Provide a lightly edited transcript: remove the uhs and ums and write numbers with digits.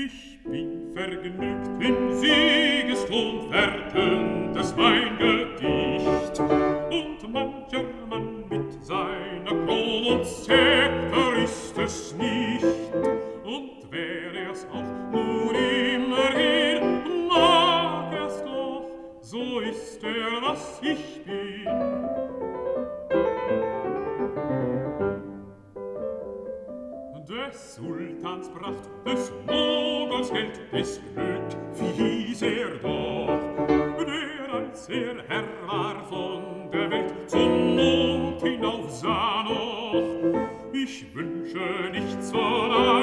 Ich bin vergnügt, im Siegeston vertönt es mein Gedicht. Und mancher Mann mit seiner Kron und Zepter ist es nicht. Und wär er's auch nur immerhin, mag er's doch, so ist was ich bin. Des Sultans Pracht, des Mogols Geld, des Glück, wie hieß doch, der als Herr war von der Welt zum Mond hinauf sah noch. Ich wünsche nichts von